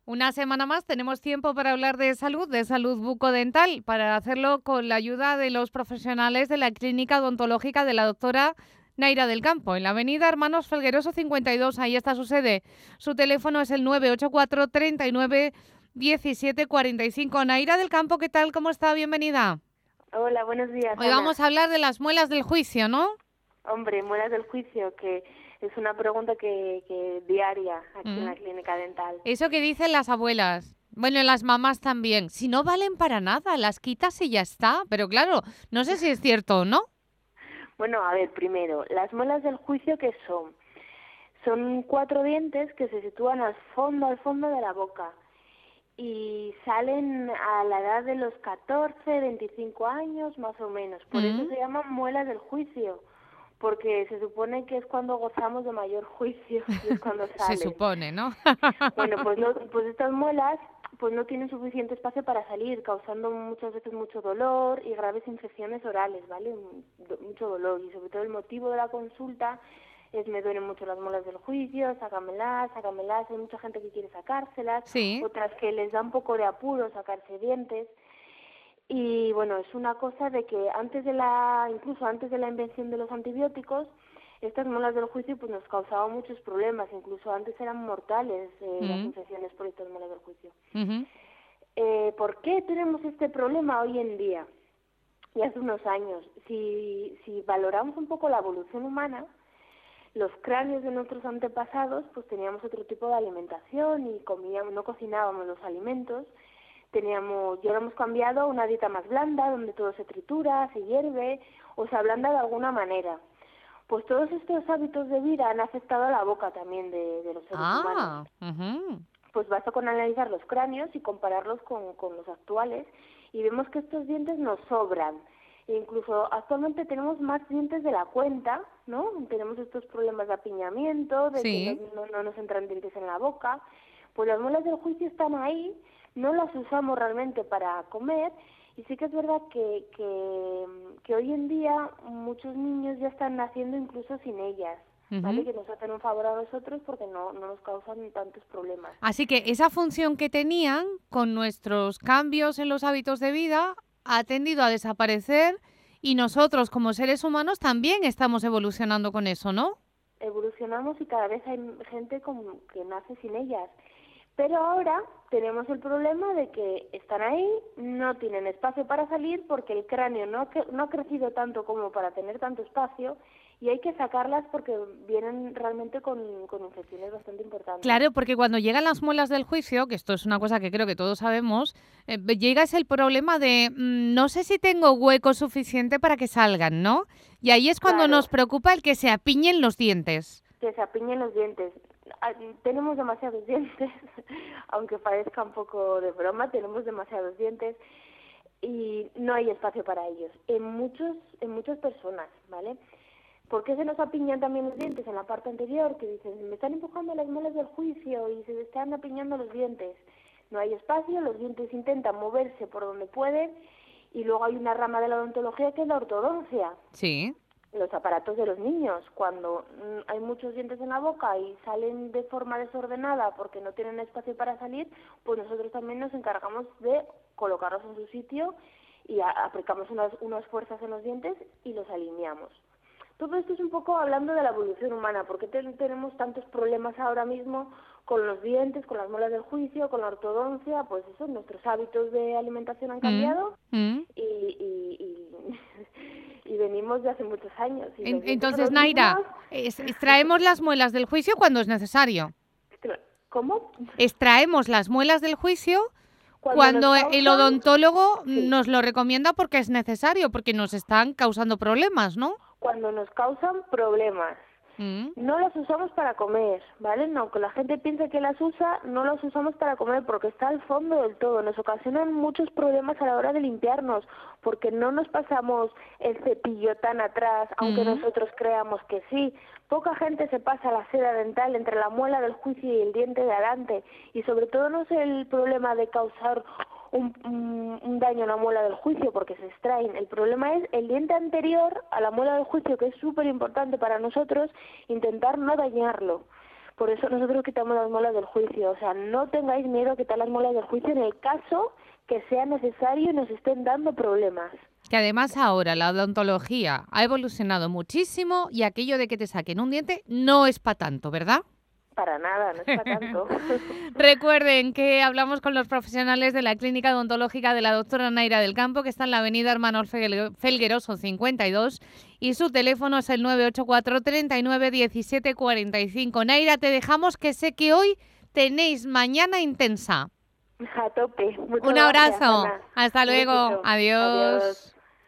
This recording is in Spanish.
Una semana más tenemos tiempo para hablar de salud bucodental, para hacerlo con la ayuda de los profesionales de la Clínica Odontológica de la doctora Naira del Campo, en la avenida Hermanos Felgueroso 52, ahí está su sede. Su teléfono es el 984 39 17 45. Naira del Campo, ¿qué tal? ¿Cómo está? Bienvenida. Hola, buenos días, Hoy Ana. vamos a hablar de las muelas del juicio, ¿no? Hombre, muelas del juicio, que es una pregunta que diaria aquí en Mm. la clínica dental. Eso que dicen las abuelas. Bueno, las mamás también. Si no valen para nada, las quitas y ya está. Pero claro, no sé si es cierto o no. Bueno, a ver, primero, las muelas del juicio, ¿qué son? Son 4 dientes que se sitúan al fondo de la boca y salen a la edad de los 14, 25 años, más o menos. Por eso Mm. se llaman muelas del juicio, porque se supone que es cuando gozamos de mayor juicio y es cuando Se salen. supone, ¿no? Bueno, pues no, pues estas muelas pues no tienen suficiente espacio para salir, causando muchas veces mucho dolor y graves infecciones orales, ¿vale? Mucho dolor, y sobre todo el motivo de la consulta es: me duelen mucho las muelas del juicio, sácamelas, sácamelas. Hay mucha gente que quiere sacárselas, Sí. otras que les da un poco de apuro sacarse dientes. Y bueno, es una cosa de que incluso antes de la invención de los antibióticos, estas muelas del juicio pues nos causaban muchos problemas, incluso antes eran mortales las Mm. infecciones por estas muelas del juicio. Ujú. ¿Por qué tenemos este problema hoy en día y hace unos años? Si valoramos un poco la evolución humana, los cráneos de nuestros antepasados pues teníamos otro tipo de alimentación y comíamos, no cocinábamos los alimentos. Ya lo hemos cambiado a una dieta más blanda, donde todo se tritura, se hierve o se ablanda de alguna manera. Pues todos estos hábitos de vida han afectado a la boca también de los seres humanos. Ah. Ujú. Pues basta con analizar los cráneos y compararlos con los actuales y vemos que estos dientes nos sobran. E incluso actualmente tenemos más dientes de la cuenta, ¿no? Tenemos estos problemas de apiñamiento, de que Sí. no nos entran dientes en la boca. Pues las muelas del juicio están ahí, no las usamos realmente para comer, y sí que es verdad que hoy en día muchos niños ya están naciendo incluso sin ellas, ¿vale? Ujú. Que nos hacen un favor a nosotros porque no nos causan tantos problemas. Así que esa función que tenían con nuestros cambios en los hábitos de vida ha tendido a desaparecer y nosotros como seres humanos también estamos evolucionando con eso, ¿no? Evolucionamos y cada vez hay gente que nace sin ellas. Pero ahora tenemos el problema de que están ahí, no tienen espacio para salir porque el cráneo no ha crecido tanto como para tener tanto espacio, y hay que sacarlas porque vienen realmente con infecciones bastante importantes. Claro, porque cuando llegan las muelas del juicio, que esto es una cosa que creo que todos sabemos, llega ese el problema de no sé si tengo hueco suficiente para que salgan, ¿no? Y ahí es cuando nos Claro, preocupa el que se apiñen los dientes. que se apiñen los dientes. Tenemos demasiados dientes, aunque parezca un poco de broma, tenemos demasiados dientes y no hay espacio para ellos en muchas personas, ¿vale? ¿Por qué se nos apiñan también los dientes en la parte anterior? Que dicen: me están empujando las muelas del juicio y se me están apiñando los dientes. No hay espacio, los dientes intentan moverse por donde pueden, y luego hay una rama de la odontología que es la ortodoncia, Sí. los aparatos de los niños. Cuando hay muchos dientes en la boca y salen de forma desordenada porque no tienen espacio para salir, pues nosotros también nos encargamos de colocarlos en su sitio y aplicamos unas fuerzas en los dientes y los alineamos. Todo esto es un poco hablando de la evolución humana, porque tenemos tantos problemas ahora mismo con los dientes, con las muelas del juicio, con la ortodoncia. Pues eso, nuestros hábitos de alimentación han Mm, cambiado mm. y venimos de hace muchos años. Y los dientes de Entonces, los Naira, niños, extraemos las muelas del juicio cuando es necesario. ¿cómo? Extraemos las muelas del juicio Cuando nos cuando el causan, odontólogo sí, nos lo recomienda porque es necesario, porque nos están causando problemas, ¿no? cuando nos causan problemas. Mm. No las usamos para comer, ¿vale? No, que la gente piense que las usa, no las usamos para comer porque está al fondo del todo. Nos ocasionan muchos problemas a la hora de limpiarnos porque no nos pasamos el cepillo tan atrás, aunque Mm. nosotros creamos que sí. Poca gente se pasa la seda dental entre la muela del juicio y el diente de adelante, y sobre todo no es el problema de causar un daño a la muela del juicio porque se extraen. El problema es el diente anterior a la muela del juicio, que es súper importante para nosotros, intentar no dañarlo, Por eso nosotros quitamos las muelas del juicio. O sea, no tengáis miedo a quitar las muelas del juicio en el caso que sea necesario y nos estén dando problemas. Que además ahora la odontología ha evolucionado muchísimo y aquello de que te saquen un diente no es para tanto, ¿verdad? Para nada, no es para tanto. Recuerden que hablamos con los profesionales de la Clínica Odontológica de la doctora Naira del Campo, que está en la avenida Hermanos Felgueroso 52, y su teléfono es el 984 39 17 45. Naira, te dejamos, que sé que hoy tenéis mañana intensa. A tope. Muchas Un abrazo. gracias, Ana. Hasta luego. Besito. Adiós. Adiós.